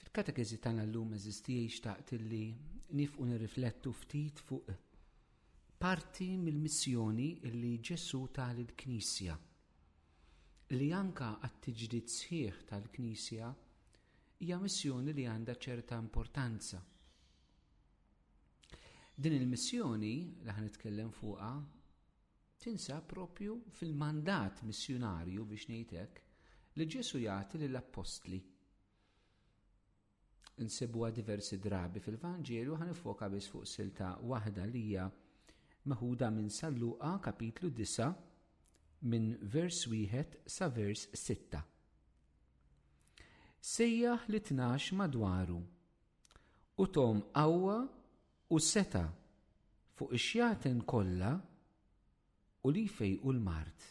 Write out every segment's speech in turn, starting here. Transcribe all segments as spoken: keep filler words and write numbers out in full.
Fil-katekezi tagħna llum eżistija xtaqt illi nifqu nirriflettu ftit fuq parti mill-missjoni illi Ġesu ta' lill-Knisja. Li anka għat-tiġdid sħiħ tal-Knisja hija missjoni li għandha ċerta importanza. Din il-missjoni li ħan nitkellem fuqha tinsa propju fil-mandat missjonarju biex ngħid hekk li Ġesu jagħti lill-Apostli. Insibuha diversi drabi fil-Vanġelu ħan nifoka biss fuq silta waħda li hija meħuda minn San Luqa kapitlu disa minn vers wieħed sa vers sitta. Sejjaħ li tnax madwaru u tom qawwa u seta fuq ix-xjaten kollha u li jfejqu l-mart.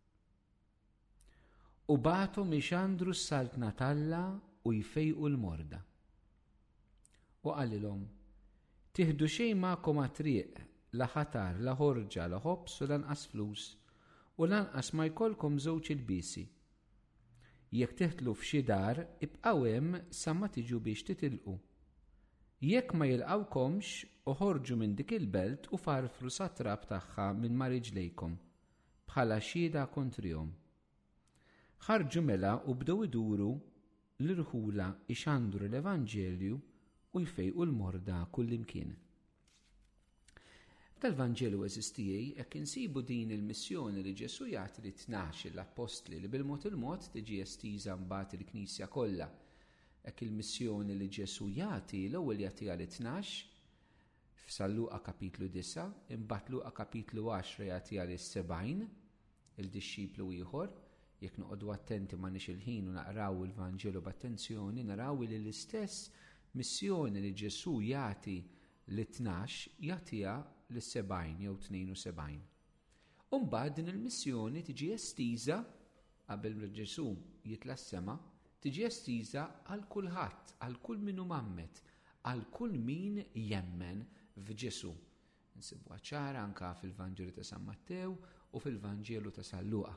U bagħthom ixandru s-saltna talla u jfejqu l-morda. U qalilhom: tieħdu xejn magħkom għat-triq, la ħatar, la ħorġa, la ħobs u lanqas flus, u lanqas ma jkollkom żewġ ilbiesi. Jekk teħtlu f'xi dar, ibqgħu hemm sa ma tiġu biex titilqu. Jekk ma jilqawkomx, uħorġu minn dik il-belt u farfru sat-trab tagħha minn ma riġlejkom bħala xhieda kontrihom. Ħarġu mela u bdew iduru l-irħula ixandru l-Evanġelju u jfejqu l-morda kullimkien. Tal-Vanġelu eżistijej hekk insibu din il-missjoni li Ġesu jagħti li tnax l-Apostli li bil-mod il-mod tiġi estiża mbagħad il-Knisja kollha. Hekk il-missjoni li Ġesu jagħti l-ewwel jagħtiha li tnax f'San Luqa kapitlu disa', imbagħad Luqa kapitlu għaxra jagħtiha lis sebgħin il-dixxiplu ieħor. Jekk noqogħdu attenti ma nix il-ħin u naqraw il-Vanġelu b'attenzjoni, naraw li l-istess missjoni li Ġesu jagħti li tnax jagħtiha lis sebgħin jew tnejn u sebgħin. U mbagħad din il-missjoni tiġi estiża qabel ma Ġesu jitla s-sema, tiġi estiża għal kulħadd, għal kull min hu mammet, għal kull min jemmen f'Ġesu. Nsibuha ċara anke fil-Vanġelu ta' San Mattew u fil-Vanġelu ta' San Luqa.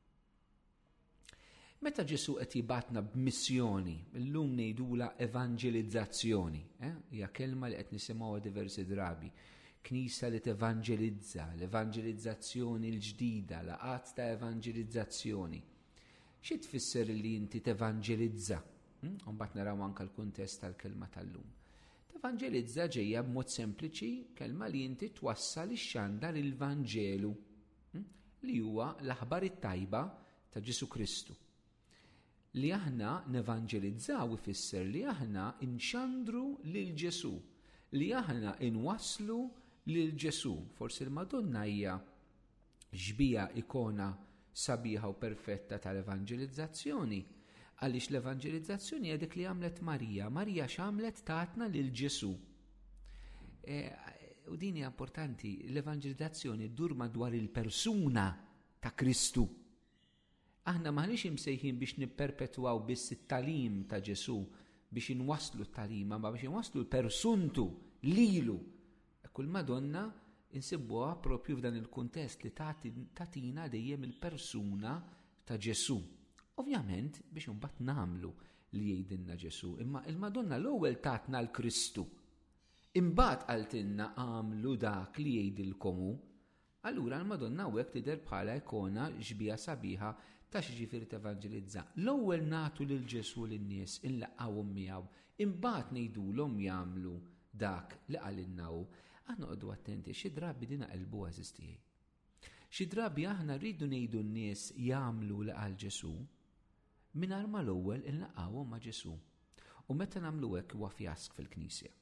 Meta Ġesu qed jibgħatna b'missjoni, illum ngħidula evanġelizzazzjoni, hija kelma li qed nisimgħuha diversi drabi. Knisja li tevanġelizza, l-evanġelizzazzjoni l-ġdida, laqgħat ta' evanġelizzazzjoni. Xi tfisser li inti tevanġelizza? Mbagħad naraw anke l-kuntest tal-kelma tal-lum. Tevanġelizza ġejja b'mod sempliċi kelma li inti twassal ix-xandar il-Vanġelu li huwa l-aħbar it-tajba ta' Ġesu Kristu. Li aħna nevanġelizzaw ifisser li aħna inxandru lil Ġesu, li aħna inwasslu lil Ġesu. Forsi l-Madonna hija ġbija ikona sabiħa u perfetta tal-evanġelizzazzjoni, għaliex l-evanġelizzazzjoni hija dik li għamlet Marija. Marija x'għamlet tatna lil Ġesu. E, u din hija importanti, l-evanġelizzazzjoni ddur madwar il-persuna ta' Kristu. Aħna maħniex imsejħin biex nipperpetwaw biss it-talim ta' Ġesu biex inwasslu t-talima, ma biex inwasslu l-persuntu lilu. Kull Madonna insibbuha propju f'dan il-kuntest li tatina dejjem il-persuna ta' Ġesu. Ovvjament biex imbagħad nagħmlu li jgħidilna Ġesu, imma il-Madonna l-ewwel tatna l-Kristu. Imbagħad qaltilna għamlu dak li jgħidilkom hu. Allura l-Madonna hawnhekk tidher bħala ikona ġbija sabiħa ta' x'ġifieri tevanġelizza. L-ewwel nagħtu lil Ġesu lin-nies inlaqgħuhom miegħu, imbagħad ngħidulhom jagħmlu dak li qalilna hu. Aħna noqogħdu attenti xi drabi din qalbu eżistijej. Xi drabi aħna rridu ngħidu n-nies jagħmlu li qal Ġesu mingħajr ma l-ewwel inlaqgħuhom ma' Ġesu. U meta nagħmlu hekk huwa fjask fil-Knisja.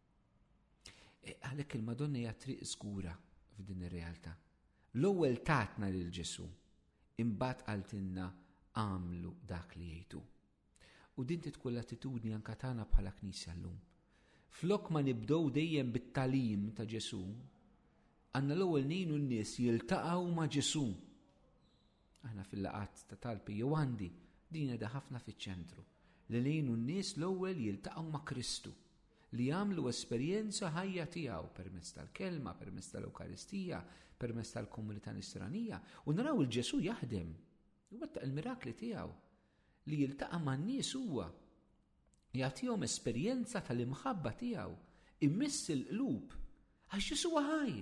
Għalhekk il-Madonna hija triq żgura f'din ir-realtà. L-ewwel tatna lil Ġesu, imbagħad qaltilna għamlu dak li jgħidu. U din tkun l-attitudni anke tagħna bħala Knisja llum. Flok ma nibdew dejjem bit-talim ta' Ġesu, għandna l-ewwel ngħinu n-nies jiltaqgħu ma' Ġesu. Aħna fil-laqgħat ta' talbi jew għandi din qiegħda ħafna fiċ-ċentru li ngħinu n-nies l-ewwel jiltaqgħu ma' Kristu, li jagħmlu esperjenza ħajja tiegħu permezz tal-kelma, permezz tal-Ewkaristija, permezz tal-komunità nisranija u naraw il-Ġesu jaħdem. Huwa il-mirakli tiegħu li jiltaqa' man-nies huwa. jagħtihom esperjenza tal-imħabba tiegħu, immiss il-qlub għax Ġesu ħaj.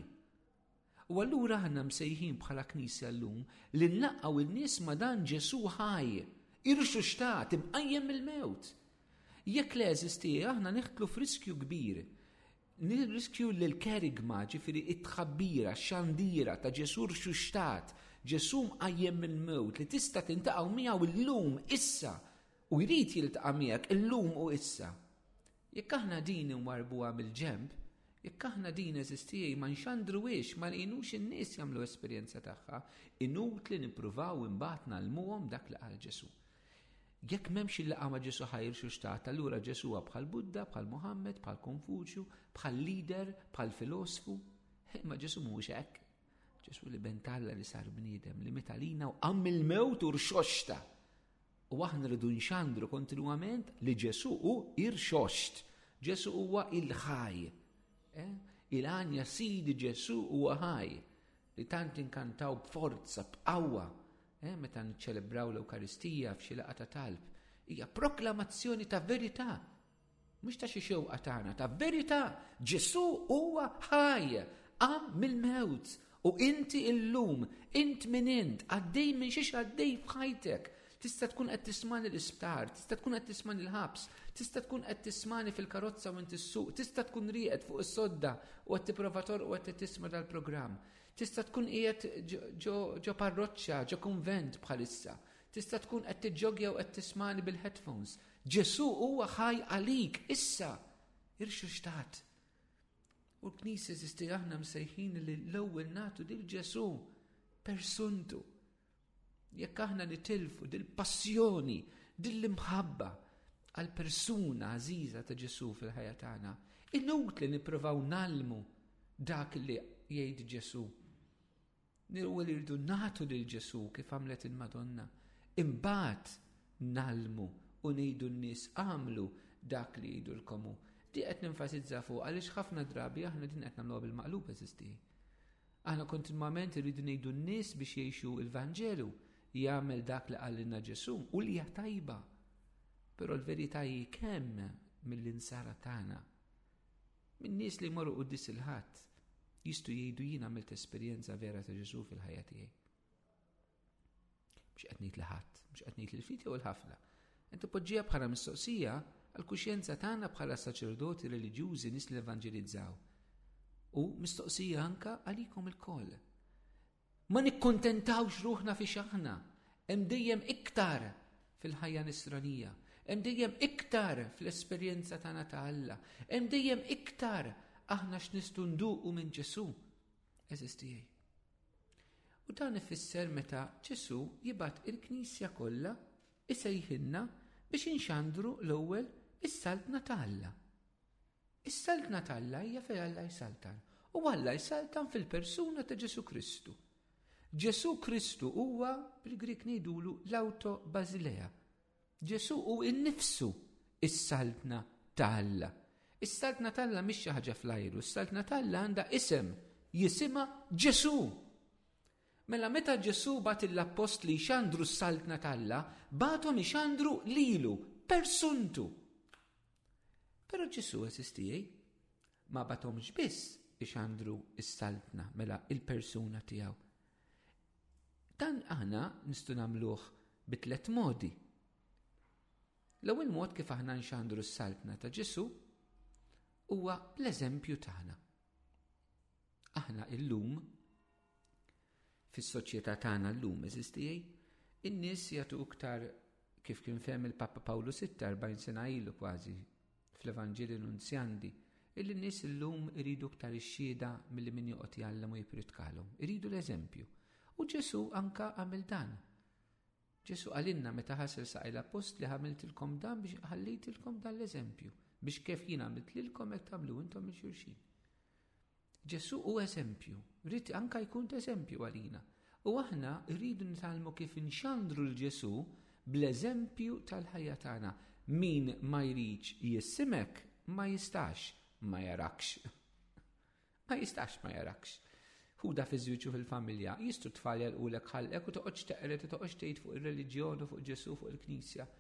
U allura aħna msejħin bħala Knisja llum li nlaqgħu in-nies ma' dan Ġesu ħaj, irxu xtat, imqajjem il-mewt. Jekk l-eżisti aħna neħtlu f'riskju kbir. Nirriskju li l-kerigma, ġifieri it-tħabbira, x-xandira ta' Ġesu irxu xtat, Ġesu mqajjem il-mewt li tista' tintaqgħu miegħu illum issa u jrid jiltaqa' miegħek illum u issa. Jekk aħna din inwarbuha mill-ġenb, jekk aħna din eżistijaj ma nxandruwiex, ma nqinux in-nies jagħmlu esperjenza tagħha, inutli nippruvaw imbagħad nagħlmuhom dak li qal Ġesu. Jekk m'hemmx il-laqgħa ma' Ġesu ħajrxu xtat, allura Ġesu huwa bħal Budda, bħal Muhammad, bħal Konfuċju, bħal lider, bħal filosofu. Ma Ġesu mhuwiex hekk. Ġesu li bentalla li sar bniedem li metalina u qamm il-mewt u rxoxta. U aħna rridu nxandru kontinwament li Ġesu hu irxoxt. Ġesu huwa il-ħaj. Eh? Il-għanja sidi Ġesu huwa ħaj. Li tant inkantaw b'forza, b'qawwa. Eh? Meta niċċelebraw l-Ewkaristija f'xi laqgħa ta' talb. Hija proklamazzjoni ta' verità. Mhux ta' xi xewqa tagħna, ta' verità. Ġesu huwa ħaj. Qam mill-mewt. U inti illum, int min int, għaddej minn xiex għaddej f'ħajtek. Tista' tkun qed tismani l-isptar, tista' tkun qed tismani l-ħabs, tista' tkun qed tismani fil-karozza u inti s-suq, tista' tkun riqed fuq is-sodda u qed tipprova torqu qed tisma' dal-programm. Tista' tkun qiegħed ġo parroċċja, ġo kunvent bħalissa. Tista' tkun qed tiġġogja u qed tismani bil-headphones. Ġesu huwa ħaj għalik issa. Irxu xtat. U l-Knisja eżisti aħna msejħin li l-ewwel nagħtu lil Ġesu persuntu. Jekk aħna nitilfu dil-passjoni, dil-imħabba għal persuna għażiża ta' Ġesu fil-ħajja tagħna, inutli nippruvaw nagħlmu dak li jgħid Ġesu. Nirwel irdu nagħtu lil Ġesu kif għamlet il-Madonna. Imbagħad nagħlmu u ngħidu n-nies għamlu dak li jgħidulkom hu. Di qed nenfasizza fuq għaliex ħafna drabi aħna din qed nagħmluha bil-maqlub eżisti. Aħna kontinwament irridu ngħidu n-nies biex jgħixu l-Vanġelu jagħmel dak li qalilna Ġesu u li hija tajba. Però l-verità hi kemm mill-insara tagħna min nies li jmorru qudies il-ħadd jistgħu jgħidu jien għamilt esperjenza vera ta' Ġesu fil-ħajja tiegħi. Mhux qed ngħid li ħadd, mhux qed ngħid lill-fiti u l-ħafna. Inti poġġiha bħala mistoqsija għall-kuxjenza tagħna bħala saċerdoti reliġjużi nies li evanġelizzaw. U mistoqsija anke għalikom il-koll. Ma nikkuntentawx ruħna fi xaħna. Hemm dejjem iktar fil-ħajja nisranija. Hemm dejjem iktar fl-esperjenza tagħna ta' Alla. Hemm dejjem iktar aħna x'nistgħu nduqu minn Ġesu. Eżistijaj. U dan ifisser meta Ġesu jibgħat il-Knisja kollha isejħilna biex inxandru l-ewwel is-saltna ta' Alla. Is-saltna ta' Alla hija fejn Alla jsaltan. U Alla jsaltan fil-persuna ta' Ġesu Kristu. Ġesu Kristu huwa bil-Grik ngħidulu l-auto-Basilea. Ġesu hu innifsu is-saltna ta' Alla. Is-saltna ta' Alla mhix xi ħaġa fl-ajru, is-saltna ta' Alla għandha isem, jisimha Ġesu. Mela meta Ġesu bat l-appost li jxandru s-saltna ta' Alla, bathom ixandru lilu, persuntu. Però Ġesu eżistijaj, ma bathomx biss ixandru s-saltna mela il-persuna tiegħu. Dan aħna nistgħu nagħmluh bi tliet modi. L-ewwel mod kif aħna nxandru s-saltna ta' Ġesu huwa l-eżempju tagħna. Aħna illum fis-soċjetà tagħna llum eżistijaj, in-nies jagħtu iktar kif kien fehem il-Papa Pawlu sitta erbgħin sena ilu kważi fl-Evanġeli Nunzjandi, illi n-nies illum iridu iktar ix-xhieda milli min joqgħod jgħallem u jipritkalhom. Iridu l-eżempju. U Ġesu anka għamel dan. Ġesu għalinna meta ħasel saqaj l-appost li ħamiltilkom dan biex ħallejtilkom dan l-eżempju biex kif jien għamilt lilkom hekk tagħmlu intom il xulxin. Ġesu hu eżempju, rrid anka jkun eżempju għalina. U aħna rridu nitalmu kif inxandru l-Ġesu bl-eżempju tal-ħajja tagħna. Min ma jridx jissimek ma jistax ma jarakx. Ma jistax ma jarakx. Huda fiż-żwieġ u fil-familja jistgħu tfal jalqulek ħallek u toqgħodx teqret u toqgħodx tgħid fuq ir-reliġjon u fuq Ġesu fuq il-Knisja.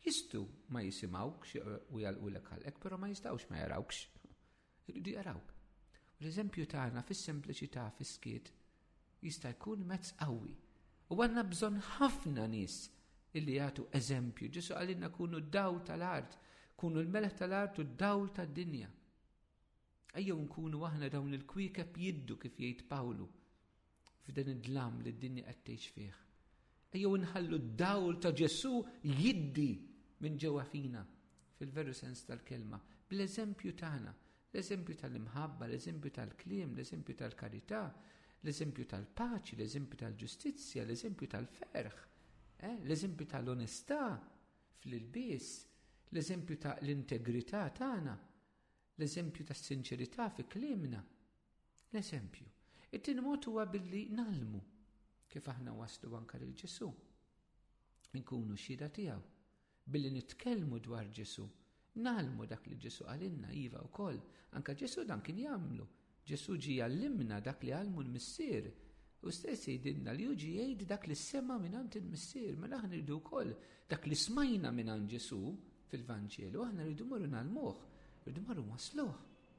Jistu ma jisimawkx u jgħalqulek ħalqek, però ma jistgħux ma jarawkx. Iridu jarawk. L-eżempju tagħna fis-sempliċità fis-skiet jista' jkun mezz qawwi. U għandna bżonn ħafna nies illi jagħtu eżempju. Ġesu għalilna kunu d-dawl tal-art, kunu l-meleħ tal-art u d-dawl tad-dinja. Ejjew nkunu aħna dawn il-kwiekeb jiddu kif jgħid Pawlu f'dan id-dlam li d-dinja qed tgħix fih. Ejjew nħallu d-dawl ta' Ġesu jiddi minn ġewwa fina fil-veru sens tal-kelma, bl-eżempju tagħna, l-eżempju tal-imħabba, l-eżempju tal-kliem, l-eżempju tal-karità, l-eżempju tal-paċi, l-eżempju tal-ġustizzja, l-eżempju tal-ferħ, eh? l-eżempju tal-onestà fl-ilbies, l-eżempju tal-integrità tagħna, l-eżempju tas-sinċerità fi kliemna. L-eżempju. It-tieni mod huwa billi nagħlmu kif aħna waslu anke lil Ġesu. Nkunu xhieda tiegħu billi nitkellmu dwar Ġesu. Nagħlmu dak li Ġesu għalinna iva wkoll. Anke Ġesu dan kien jagħmlu. Ġesu ġie jgħallimna dak li għallmu l-missier. U stess jgħidilna li hu ġie jgħid dak li sema mingħand il-missier. Mela aħna rridu wkoll dak li smajna mingħand Ġesu fil-Vanġelu, aħna rridu morru nagħlmuh, rridu morru wasluh.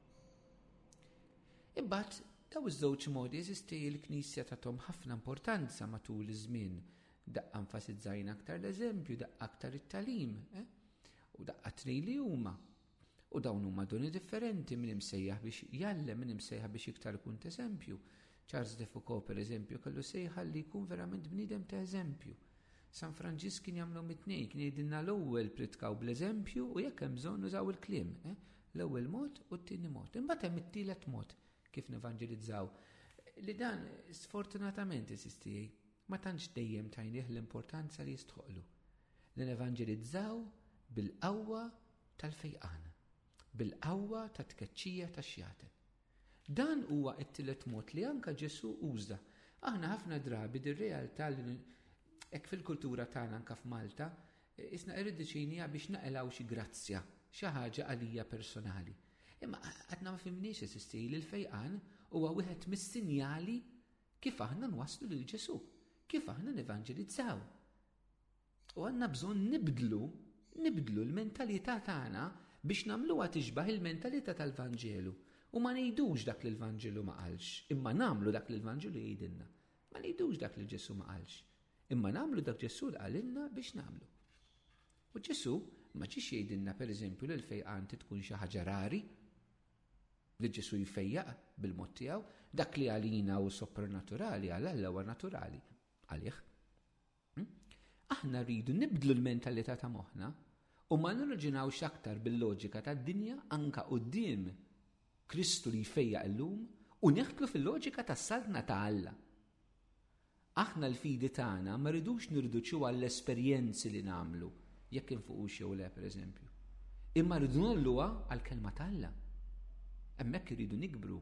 Imbagħad daw iż-żewġ modi eżisti l-Knisja tagħhom ħafna importanza matul iż-żmien. Daqqa nfasizzajna aktar l-eżempju, daqqa aktar it-talim, eh? U daqqa tnej li huma. U dawn huma doni differenti minn imsejjaħ biex jallem, minn imsejjaħ biex iktar ikun ta' eżempju. Charles de Foucault per eżempju kellu sejħa li jkun verament bniedem ta' eżempju. San Franġisk kien jagħmlu mit-tnejn, kien jgħidilna l-ewwel pritkaw bl-eżempju u jekk hemm bżonn użaw il-kliem, eh? L-ewwel mod u t-tieni mod. Imbagħad hemm it-tielet mod kif nevanġelizzaw. Li dan sfortunatament isisti ma tantx dejjem tajnieh l-importanza li jistħoqlu. Li nevanġelizzaw bil-qawwa tal-fejqan, bil-qawwa tat-tkeċċija tax-xjaten. Dan huwa t-tielet mod li anke Ġesu uża. Aħna ħafna drabi dir-realtà li hekk fil-kultura tagħna anke f'Malta, isna irridiċinija biex naqilgħu xi grazzja, xi ħaġa għalija personali. Imma għadna ma fimniex esisti li l-fejqan huwa wieħed mis-sinjali kif aħna nwaslu lil Ġesu, kif aħna nevanġelizzaw. U għandna bżonn nibdlu, nibdlu l-mentalità tagħna biex nagħmluha tixbaħ il-mentalità tal-Vanġelu. U ma ngħidux dak li l-Vanġelu ma qalx, imma nagħmlu dak li l-Vanġelu jgħidilna. Ma ngħidux dak li Ġesu ma qalx, imma nagħmlu dak Ġesu li qalilna biex nagħmlu. U Ġesu ma ġiex jgħidilna pereżempju li l-fejqan tkun xi ħaġa rari, li Ġesu jfejjaq bil-mod tiegħu, dak li għalina u soprannaturali għal Alla huwa naturali għalih. Aħna rridu nibdlu l-mentalità ta' moħħna u ma nirraġunawx aktar bil-loġika tad-dinja anke quddiem Kristu li jfejjaq illum u neħtlu fil-loġika tas-saltna ta' Alla. Aħna l-fidi tagħna ma rridux nirduċu għall-esperjenzi li nagħmlu jekk infuqux jew le pereżempju. Imma rridu nagħmluha għall-kelma ta' Alla. Hemmhekk iridu nikbru.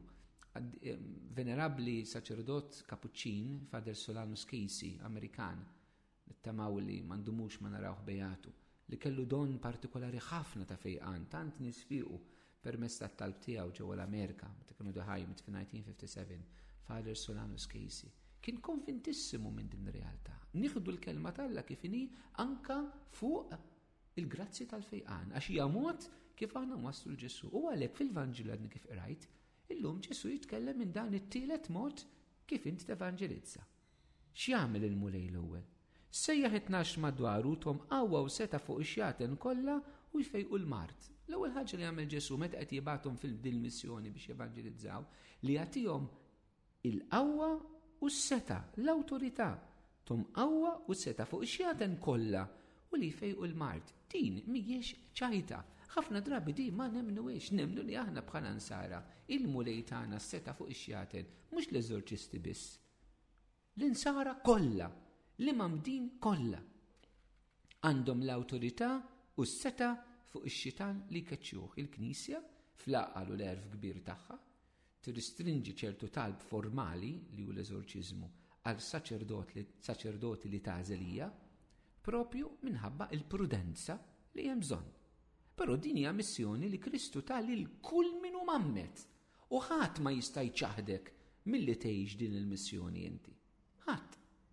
Venerabbli saċerdot Kapuċċin, Father Solanus Casey, Amerikan, nittamaw li m'għandumux ma narawh bejatu, li kellu don partikolari ħafna ta' fejqan, tant nisfiqu permezz tat-talb tiegħu ġewwa l-Amerika, meta kienu ħajmet fi nineteen fifty-seven, Father Solanus Casey. Kien konvintissimu minn din ir-realtà. Nieħdu l-kelma tal-Alla kif inhi anke fuq il-grazzi tal-fejqan, għax hija mod kif aħna waslu l-Ġesu. U għalhekk fil-Vanġelu għadni kif qrajt, illum Ġesu jitkellem minn dan it-tielet mod kif inti tevanġelizza. X'jagħmel il-mulej l-ewwel? Sejjaħ itnax madwaru tom qawwa u seta' fuq ix-xjaten kollha u jfejqu l-mart. L-ewwel ħaġa li jagħmel Ġesu meta qed jibagħthom fil-din missjoni biex jevanġelizzaw li jagħtihom il-qawwa u s-seta, l-awtorità. Tom qawwa u s-seta fuq ix-xjaten kollha u li jfejqu l-mart. Din mhijiex ċajta. Ħafna drabi di ma nemnuwiex, nemnu li aħna bħala nsara il-mulej tagħna s-seta fuq ix-xjaten, mhux l-eżorċisti biss. L-insara kollha, l-imamdin kollha għandhom l-awtorità u s-seta fuq ix-xitan li jkeċċuh. Il-Knisja fl-aqal u l-erf kbir tagħha tirristringi ċertu talb formali li hu l-eżorċiżmu għal saċerdoti li tażelija propju minħabba il-prudenza li hemm bżonn. Però din hija missjoni li Kristu ta' lil kull min hu mammet u ħadd ma jista' jċaħdek milli tgħix din il-missjoni inti. Ħadd.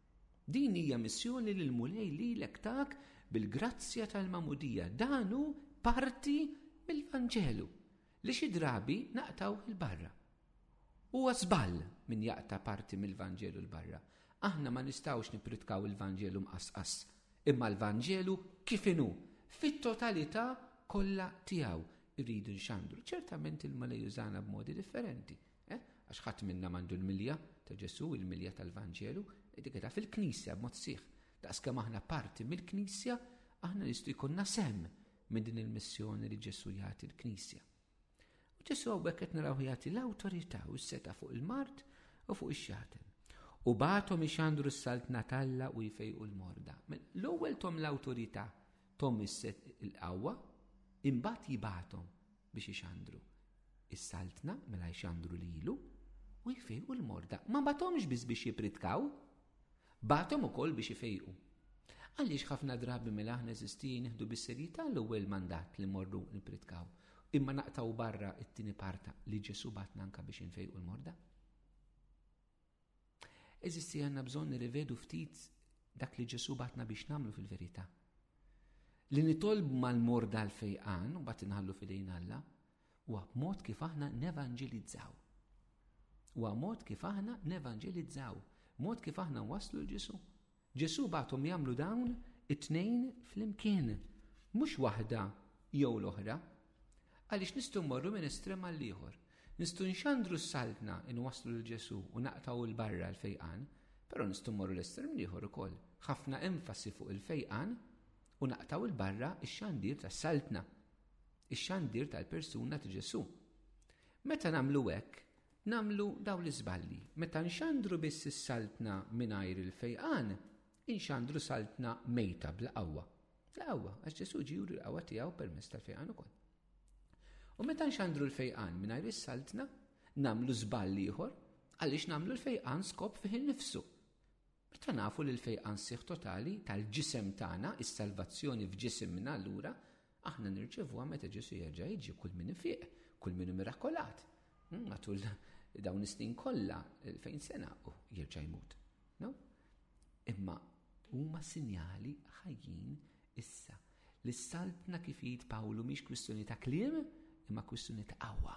Din hija missjoni li l-mulej lilek tak bil-grazzja tal-mamudija. Dan hu parti mill-Vanġelu li xi drabi naqtaw il-barra. Huwa żball min jaqta parti mill-Vanġelu l-barra. Aħna ma nistgħux nipritkaw il-Vanġelu mqasqas, imma l-Vanġelu kif inhu fit-totalità kollha tiegħu irridu nxandru. Ċertament il-mulej jużana b'modi differenti, eh? Għax ħadd minna mandu l-milja ta' Ġesu, il-milja tal-Vanġelu, dik fil-Knisja b'mod sieħ. Daqskemm aħna parti mill-Knisja, aħna nistgħu jkollna sehem minn din il-missjoni li Ġesu jagħti l-Knisja. U Ġesu hawnhekk qed naraw jagħti l-awtorità u s-seta fuq il-mart u fuq ix-xatem. U bagħthom ixandru s-saltna talla u jfejqu l-morda. L-ewwel tom l-awtorità tom il-qawwa, imbagħad jibagħthom biex ixandru is-saltna mela jxandru lilu u jfejqu l-morda. Ma bagħthomx biss biex jipritkaw, bagħthom ukoll biex ifejqu. Għaliex ħafna drabi mela aħna eżisti nieħdu bis-serjetà l-ewwel mandat li mmorru nipritkaw, imma naqtaw barra t-tieni parta li Ġesu bagħtna anke biex infejqu l-morda. Eżisti għandna bżonn nirrivedu ftit dak li Ġesu bagħtna biex nagħmlu fil-verità. Li nitolbu mal-morda l-fejqan u bagħad inħallu fidejn Alla huwa mod kif aħna nevanġelizzaw. Huwa mod kif aħna nevanġelizzaw, mod kif aħna nwasslu l-Ġesu. Ġesu bagħthom jagħmlu dawn it-tnejn flimkien, mhux waħda jew l-oħra, għaliex nistgħu mmorru minn estrem għal ieħor. Nistgħu nxandru s-saltna inwasslu l-Ġesu u naqtaw il-barra l-fejqan, però nistgħu mmorru l-estrem ieħor ukoll. Ħafna enfasi fuq il-fejqan u naqtaw il-barra ix-xandir tas-saltna, ix-xandir tal-persuna ta' Ġesu. Meta nagħmlu hekk, nagħmlu dawn l-iżballi. Meta nxandru biss is-saltna mingħajr il-fejqan, inxandru saltna mejta bl-qawwa. L-qawwa, għax Ġesu ġie juri l-qawwa tiegħu permezz tal-fejqan ukoll. U meta nxandru l-fejqan mingħajr is-saltna, nagħmlu żball ieħor għaliex nagħmlu l-fejqan skop fih innifsu. Meta nafu li l-fejqan sieħ totali tal-ġisem tagħna, is-salvazzjoni f'ġisimna allura, aħna nirċevuha meta Ġesu jerġa' jiġi kull min ifieq, kull min mirakolat. Matul dawn is-snin kollha fejn sena u jerġa' jmut. No? Imma huma sinjali ħajjin issa. L-saltna kif jgħid Pawlu mhix kwistjoni ta' kliem, imma kwistjoni ta' qawwa.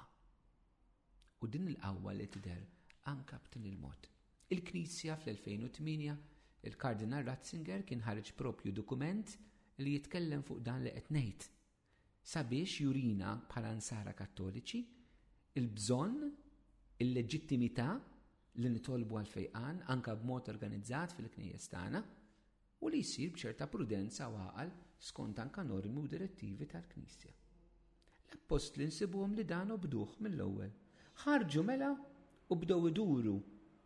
U din il-qawwa li tidher anke b'din il-mod. Il-Knisja fl-elfejn u tminja, il-Kardinal Ratzinger kien ħareġ propju dokument li jitkellem fuq dan li qed ngħid. Sabiex jurina bħala nsara Kattoliċi il-bżonn, il-leġittimità li nitolbu għal-fejqan anke b'mod organizzat fil-knejjes tagħna u li jsir b'ċerta prudenza u għaqal skont anke normi u direttivi tal-Knisja. L-Apostli nsibuhom li dan bduh mill-ewwel. Ħarġu mela u bdew iduru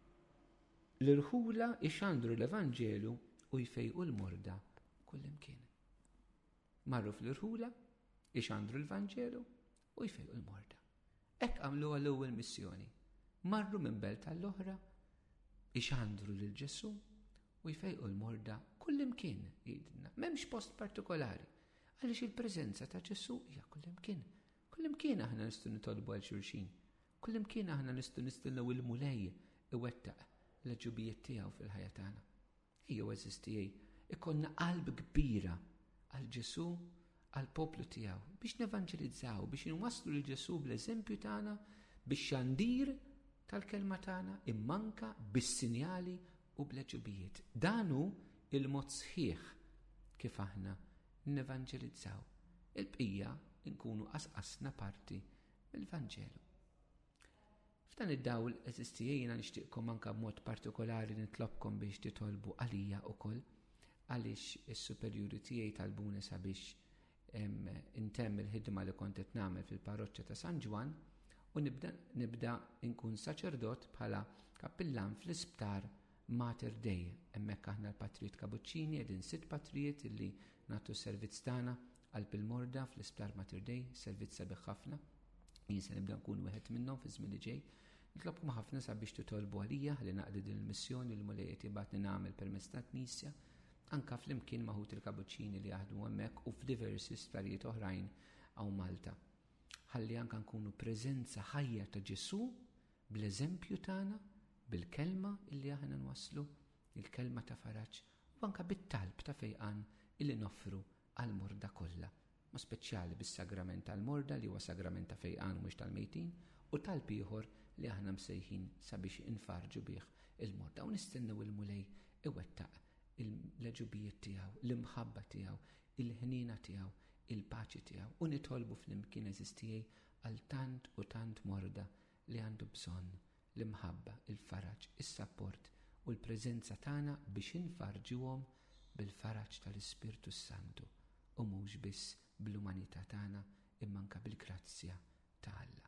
l-irħula ixandru l-Evanġelu u jfejqu l-morda kullimkien. Marru fl-irħula, ixandru l-Evanġelu u jfejqu l-morda. Hekk għamlu għall-ewwel missjoni. Marru minn belt tal-oħra, ixandru lil Ġesu u jfejqu l-morda kullimkien jgħidilna. M'hemmx post partikolari, għaliex il-preżenza ta' Ġesu hija kullimkien. Kullimkien aħna nistgħu nitolbu għal xulxin. Kullimkien aħna nistgħu nistennew il-mulej iwettaq l-ġubijiet tiegħu fil-ħajja tagħna. Ejjew eżistijej, ikollna qalb kbira għal Ġesu, għal poplu tiegħu biex nevanġelizzaw, biex inwasslu lil Ġesu bl-eżempju tagħna, bix-xandir tal-kelma tagħna immanka bis-sinjali u bl-ġubijiet. Dan hu il-mod sħiħ kif aħna nevanġelizzaw. Il-bqija nkunu qasqasna parti mill-Vanġelu. F'dan id-dawl eżistijej jiena nixtieqkom anke b'mod partikolari nitlobkom biex titolbu għalija wkoll għaliex is-superjuri tiegħi talbuni sabiex intemm il-ħidma li kont qed nagħmel fil-parroċċja ta' San Ġwan u nibda nibda nkun saċerdot bħala kappillan fl-isptar Mater Dei. Hemmhekk aħna l-Patrijiet Kabuċċini qegħdin sitt patrijiet illi nagħtu s-servizz tagħna qalb il-morda fl-isptar Mater Dei, servizz sabiħ ħafna. Jien se nibda nkun wieħed minnhom fi żmien li ġej. Nitlobkom ħafna sabiex titolbu għalija li naqdi din il-missjoni li mulej qed jibgħatni nagħmel permezz tal-Knisja, anke flimkien maħut il-Kabuċċini li jaħdmu hemmhekk u f'diversi sptarijiet oħrajn hawn Malta. Ħalli anke nkunu preżenza ħajja ta' Ġesu bl-eżempju tagħna, bil-kelma illi aħna nwasslu il-kelma ta' faraġġ u anke bit-talb ta' fejqan illi noffru għall-morda kollha, ma speċjali bis-sagrament tal-morda li huwa sagrament ta' fejqan mhux tal-mejtin u talb ieħor li aħna msejħin sabiex infarġu bih il-morda u nistennew il-mulej iwettaq il-leġubijiet tiegħu, l-imħabba tiegħu, il-ħnina tiegħu, il-paċi tiegħu u nitolbu fl-imkien eżistijej għal tant u tant morda li għandu bżonn l-imħabba, il-faraġġ, is-sapport u l-preżenza tagħna biex infarġuhom bil-faraġġ tal-Ispirtu Santu u mhux biss bl-umanità tagħna imma anke bil-grazzja ta' Alla.